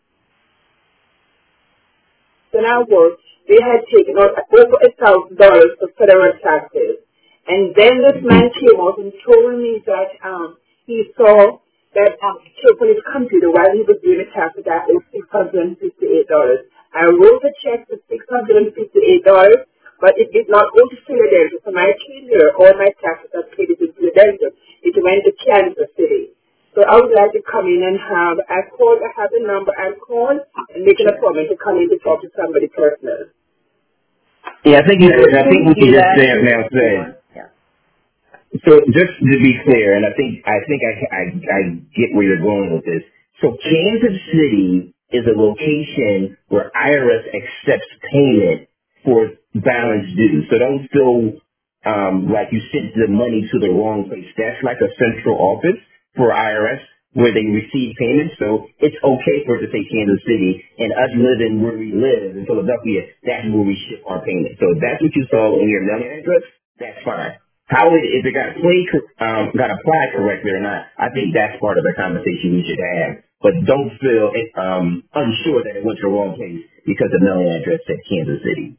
When I worked, they had taken out over $1,000 for federal taxes. And then this man came out and told me that he saw that check on his computer while he was doing the taxes that was $658. I wrote a check for $658, but it did not go to Philadelphia. So my came here, all my taxes are paid in Philadelphia. It went to Kansas City. So I would like to come in and have the number and call and make an appointment to come in to talk to somebody personal. Yeah, I think what you just said now said. So just to be clear, and I think I get where you're going with this. So Kansas City is a location where IRS accepts payment for balance due. So don't feel like you sent the money to the wrong place. That's like a central office for IRS where they receive payments. So it's okay for it to say Kansas City, and us living where we live in Philadelphia, that's where we ship our payments. So if that's what you saw in your mailing address, that's fine. If it got applied correctly or not, I think that's part of the conversation we should have. But don't feel unsure that it went to the wrong place because the mailing address said Kansas City.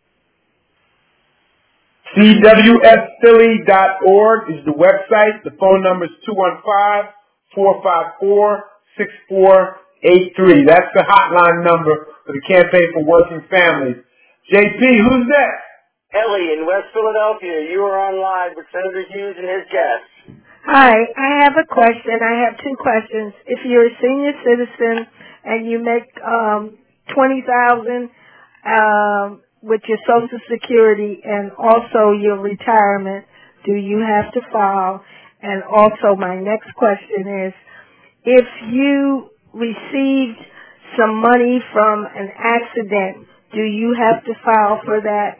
CWSphilly.org is the website. The phone number is 215-454-6483. That's the hotline number for the Campaign for Working Families. JP, who's next? Ellie in West Philadelphia, you are on live with Senator Hughes and his guests. Hi, I have a question. I have two questions. If you're a senior citizen and you make $20,000 with your Social Security and also your retirement, do you have to file? And also my next question is, if you received some money from an accident, do you have to file for that?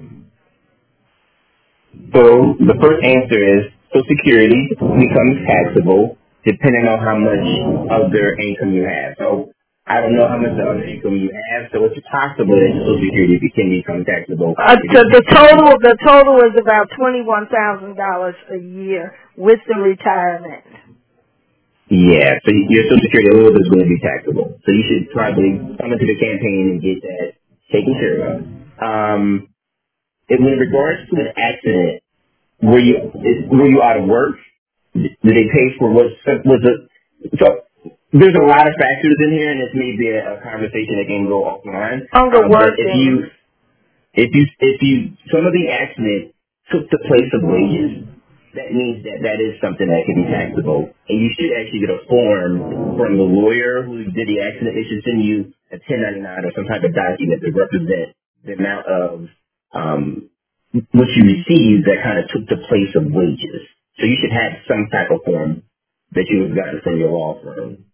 So the first answer is Social Security becomes taxable depending on how much of their income you have. So I don't know how much of their income you have, so it's possible that Social Security can become taxable. So the total is about $21,000 a year with the retirement. Yeah, so your Social Security a little bit is going to be taxable. So you should probably come into the campaign and get that taken care of. In regards to an accident, were you out of work? Did they pay for so there's a lot of factors in here, and this may be a conversation that can go offline. But if you some of the accident took the place of wages, that means that that is something that can be taxable. And you should actually get a form from the lawyer who did the accident. They should send you a 1099 or some type of document that represents the amount of what you received that kind of took the place of wages. So you should have some type of form that you have gotten from your law firm.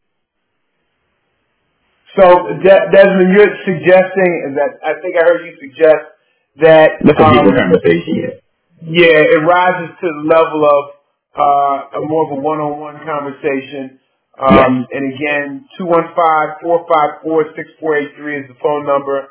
So, Desmond, you're suggesting that, I think I heard you suggest that... That's a deeper conversation, yeah. Yeah, it rises to the level of more of a one-on-one conversation. And again, 215-454-6483 is the phone number.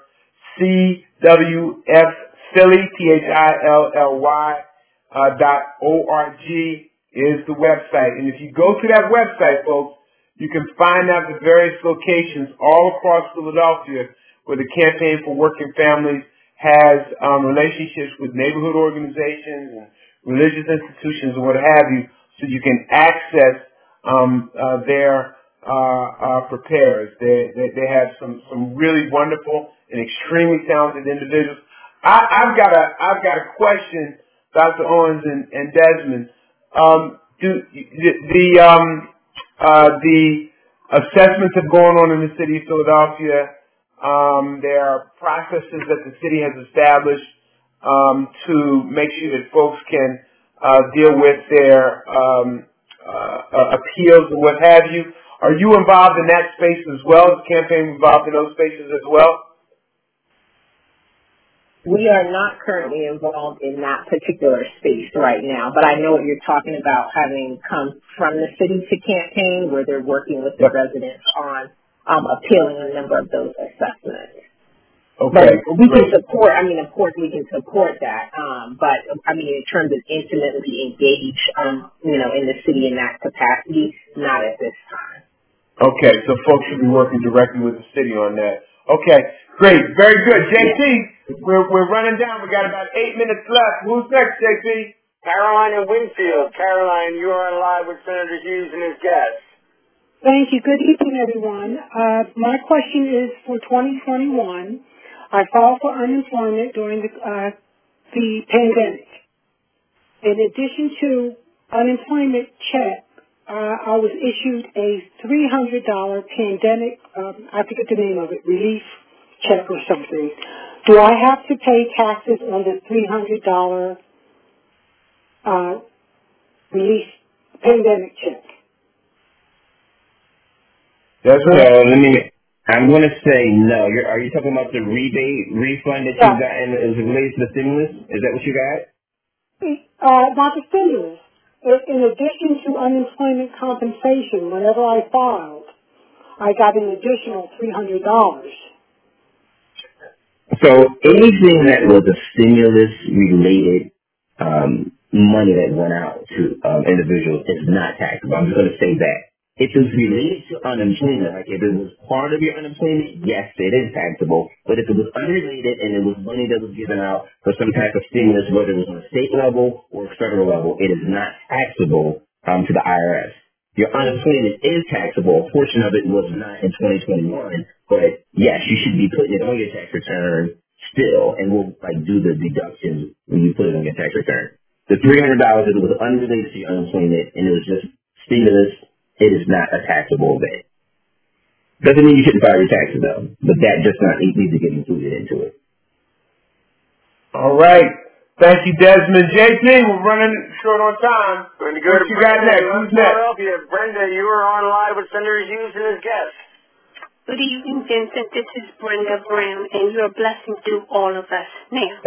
CWF Philly, THILLY .org is the website. And if you go to that website, folks, you can find out the various locations all across Philadelphia where the Campaign for Working Families has relationships with neighborhood organizations and religious institutions and what have you, so you can access their preparers. They have some really wonderful and extremely talented individuals. I've got a question, Dr. Owens and Desmond. The assessments have gone on in the city of Philadelphia. There are processes that the city has established to make sure that folks can deal with their appeals and what have you. Are you involved in that space as well? Is the campaign involved in those spaces as well? We are not currently involved in that particular space right now, but I know what you're talking about, having come from the city to campaign, where they're working with the residents on appealing a number of those assessments. Okay. But we can support, of course we can support that, but in terms of intimately engage, in the city in that capacity, not at this time. Okay, so folks should be working directly with the city on that. Okay, great, very good. JP, we're running down. We got about 8 minutes left. Who's next, JP? Caroline in Winfield. Caroline, you are live with Senator Hughes and his guests. Thank you. Good evening, everyone. My question is for 2021. I filed for unemployment during the pandemic. In addition to unemployment check, I was issued a $300 pandemic, I forget the name of it, relief check or something. Do I have to pay taxes on the $300 relief pandemic check? I'm going to say no. Are you talking about the rebate refund that you got as it relates to the stimulus? Is that what you got? Not the stimulus. In addition to unemployment compensation, whenever I filed, I got an additional $300. So anything that was a stimulus-related money that went out to individuals is not taxable. I'm just going to say that. If it was related to unemployment, like if it was part of your unemployment, yes, it is taxable. But if it was unrelated and it was money that was given out for some type of stimulus, whether it was on a state level or federal level, it is not taxable to the IRS. Your unemployment is taxable. A portion of it was not in 2021, but yes, you should be putting it on your tax return still, and we'll do the deductions when you put it on your tax return. The $300, if it was unrelated to your unemployment and it was just stimulus, it is not a taxable event. Doesn't mean you shouldn't file your taxes though, but that just needs to get included into it. All right. Thank you, Desmond. JP, we're running short on time. Going to go what to you got next? Who's next? Philadelphia. Brenda, you are on live with Senator Hughes and his guests. Good evening, Vincent. This is Brenda Brown, and you're a blessing to all of us. Now,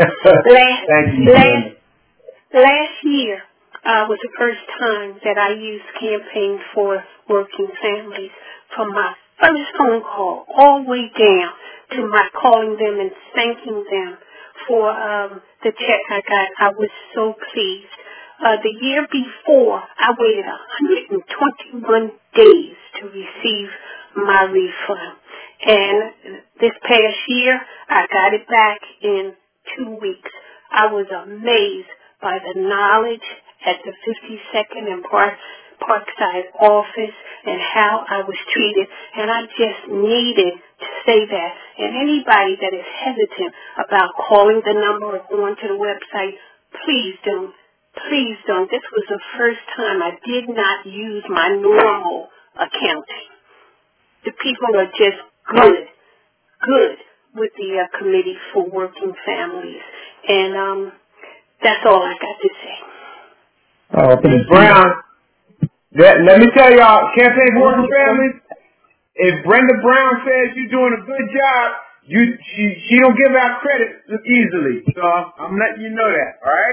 last year was the first time that I used Campaign for Working Families, from my first phone call all the way down to my calling them and thanking them for the check I got. I was so pleased. The year before, I waited 121 days to receive my refund. And this past year, I got it back in 2 weeks. I was amazed by the knowledge at the 52nd and Parkside office and how I was treated. And I just needed to say that. And anybody that is hesitant about calling the number or going to the website, please don't Please don't. This was the first time I did not use my normal accounting. The people are just good with the Committee for Working Families. And that's all I got to say. Oh, Ms. Brown, let me tell y'all, Campaign for Working Families, if Brenda Brown says you're doing a good job, she don't give out credit easily. So I'm letting you know that, all right?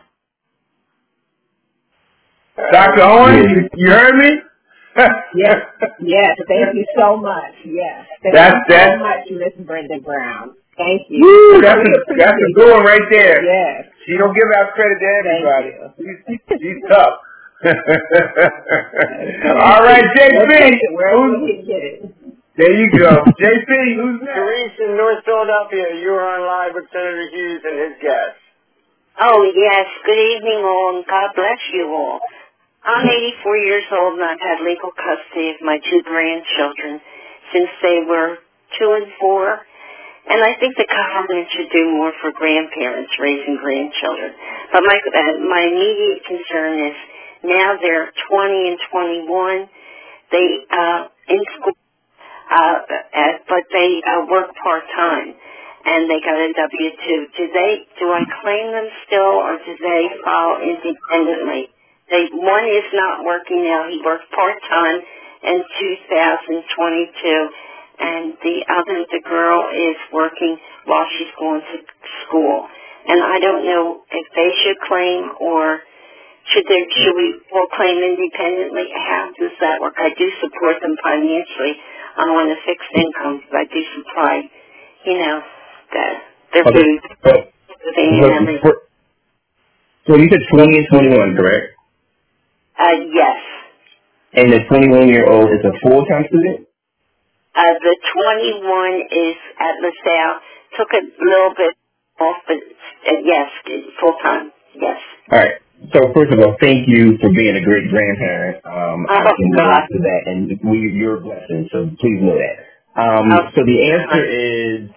Dr. Owens, you heard me? Yes, thank you so much. Yes, thank you so much, Miss Brenda Brown. Thank you. Woo, that's a good one right there. Yes. She don't give out credit to everybody. She's tough. All right, JP. There you go. JP, who's next? Therese in North Philadelphia, you are on live with Senator Hughes and his guests. Oh, yes. Good evening, all, and God bless you all. I'm 84 years old, and I've had legal custody of my two grandchildren since they were 2 and 4. And I think the government should do more for grandparents raising grandchildren. But my immediate concern is now they're 20 and 21. They in school, but they work part-time, and they got a W-2. Do I claim them still, or do they file independently? One is not working now. He worked part-time in 2022. And the girl is working while she's going to school. And I don't know if they should claim or should we all claim independently? How does that work? I do support them financially. I'm on a fixed income, but I do supply, their food. So you said 20 and 21, correct? Yes. And the 21-year-old is a full-time student? The 21 is at LaSalle. Took a little bit off, but yes, full-time, yes. All right. So first of all, thank you for being a great grandparent. I can relate to that, and you're a blessing, so please know that. So the answer is,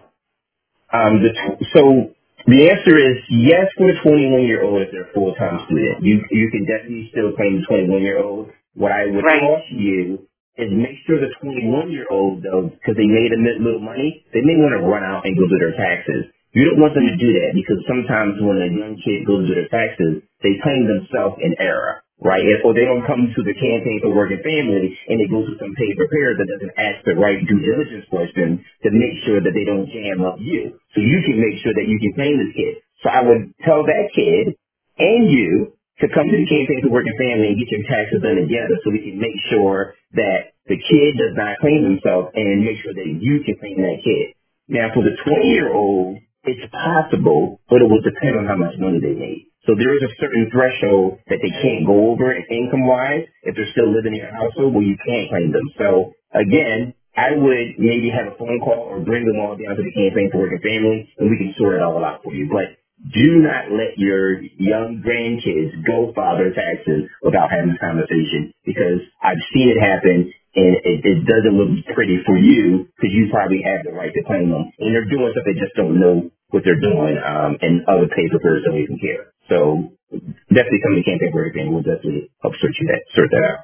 the answer is yes for the 21-year-old if they're a full-time student. You can definitely still claim the 21-year-old. What I would caution you is make sure the 21-year-old, though, because they made a little money, they may want to run out and go do their taxes. You don't want them to do that because sometimes when a young kid goes to their taxes, they claim themselves in error, right? Or they don't come to the Campaign for Working Family and they go to some paid preparer that doesn't ask the right due diligence questions to make sure that they don't jam up you. So you can make sure that you can claim this kid. So I would tell that kid and you to come to the Campaign for Working Family and get your taxes done together so we can make sure that the kid does not claim himself and make sure that you can claim that kid. Now, for the 20-year-old, it's possible, but it will depend on how much money they made. So there is a certain threshold that they can't go over income-wise if they're still living in your household where you can't claim them. So, again, I would maybe have a phone call or bring them all down to the Campaign for Working Family and we can sort it all out for you. But do not let your young grandkids go file their taxes without having this conversation because I've seen it happen and it doesn't look pretty for you because you probably have the right to claim them. And they're doing stuff they just don't know what they're doing and other papers don't even care. So definitely come to Campaign for Everything. We'll definitely help sort that out.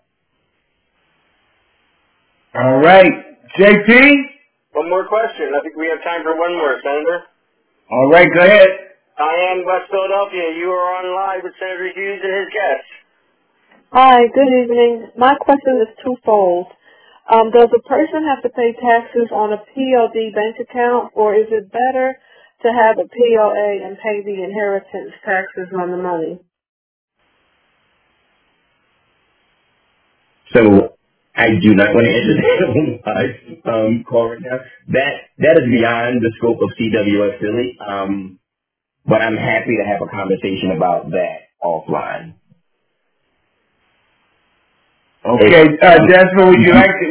All right. JP? One more question. I think we have time for one more, Senator. All right, go ahead. Diane, West Philadelphia, you are on live with Senator Hughes and his guests. Hi, good evening. My question is twofold. Does a person have to pay taxes on a PLD bank account, or is it better to have a PLA and pay the inheritance taxes on the money? So I do not want to answer that on my call right now. That is beyond the scope of CWS Philly. But I'm happy to have a conversation about that offline. Okay, Desmond, would you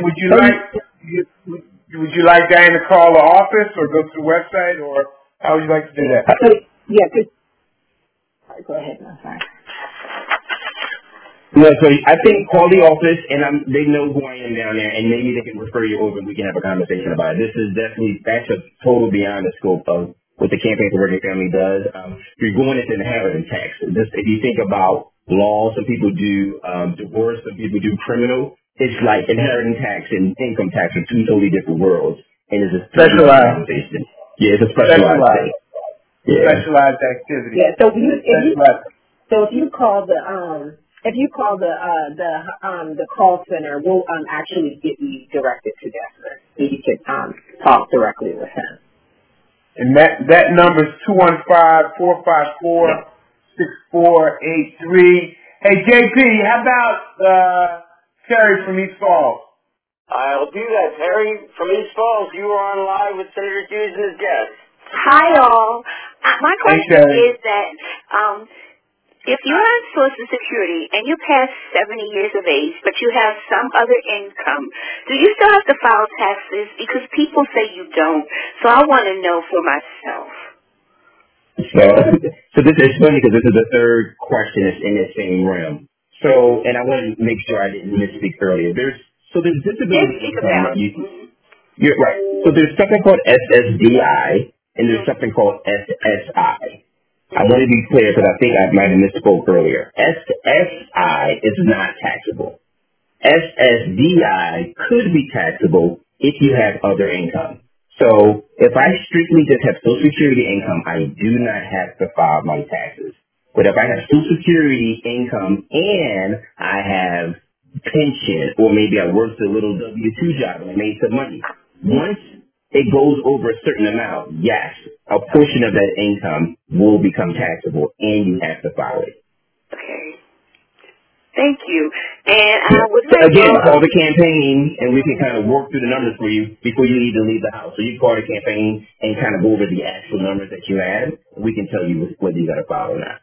like Diane to call the office or go to the website, or how would you like to do that? Yeah, good. All right, go ahead. I'm sorry. No, so I think call the office, and they know who I am down there, and maybe they can refer you over and we can have a conversation about it. That's a total beyond the scope of what the Campaign for Working Family does. You're going into inheritance tax. Just if you think about law, some people do divorce, some people do criminal. It's like inheritance tax and income tax are two totally different worlds, and it's a specialized conversation. Yeah, it's a specialized thing. Yeah. Specialized activity. Yeah. So if you call the call center, we'll actually get you directed to Desmond, so you can talk directly with him. And that number is 215-454-6483. Hey, JP, how about Terry from East Falls? I'll do that, Terry. From East Falls, you are on live with Senator Hughes and his guests. Hi, all. My question is that if you're on Social Security and you pass 70 years of age, but you have some other income, do you still have to file taxes? Because people say you don't. So I want to know for myself. So this is funny because this is the third question that's in the same realm. So, and I want to make sure I didn't misspeak earlier. There's disability income. You're right. So there's something called SSDI and there's something called SSI. I want to be clear because I think I might have misspoke earlier. SSI is not taxable. SSDI could be taxable if you have other income. So if I strictly just have Social Security income, I do not have to file my taxes. But if I have Social Security income and I have pension, or maybe I worked a little W-2 job and I made some money, once it goes over a certain amount, yes, a portion of that income will become taxable and you have to file it. Okay. Thank you. And I would like again, call the campaign and we can kind of work through the numbers for you before you even leave the house. So you call the campaign and kind of go over the actual numbers that you have. We can tell you whether you got to file or not.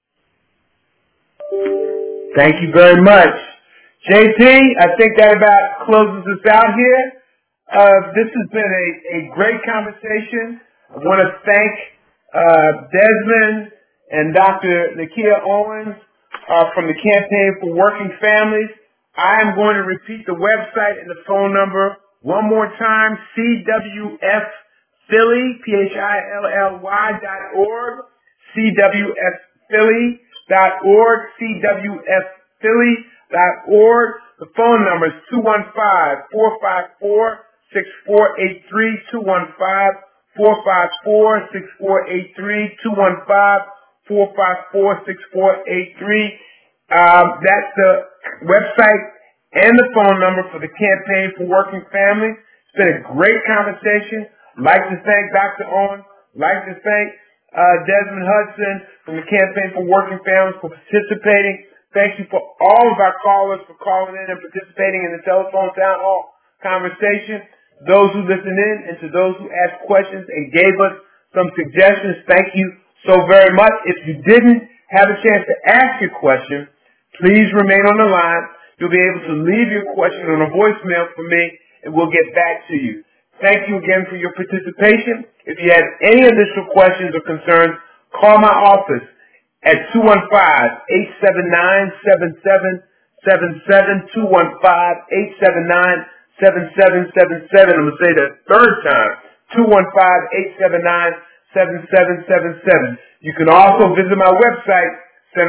Thank you very much. JP, I think that about closes us out here. This has been a great conversation. I want to thank Desmond and Dr. Nakia Owens from the Campaign for Working Families. I am going to repeat the website and the phone number one more time, CWFPhilly, PHILLY.org, CWFPhilly.org, CWFPhilly.org. The phone number is 215-454-6483, 215-454-6483, 215-454-6483. That's the website and the phone number for the Campaign for Working Families. It's been a great conversation. I'd like to thank Dr. Owens. I'd like to thank Desmond Hudson from the Campaign for Working Families for participating. Thank you for all of our callers for calling in and participating in the telephone town hall conversation. Those who listened in and to those who asked questions and gave us some suggestions, thank you so very much. If you didn't have a chance to ask your question, please remain on the line. You'll be able to leave your question on a voicemail for me and we'll get back to you. Thank you again for your participation. If you have any additional questions or concerns, call my office at 215-879-7777, 215-879-7777. I'm going to say that third time, 215-879-7777. You can also visit my website,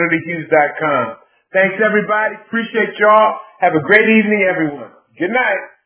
senatorhughes.com. Thanks, everybody. Appreciate y'all. Have a great evening, everyone. Good night.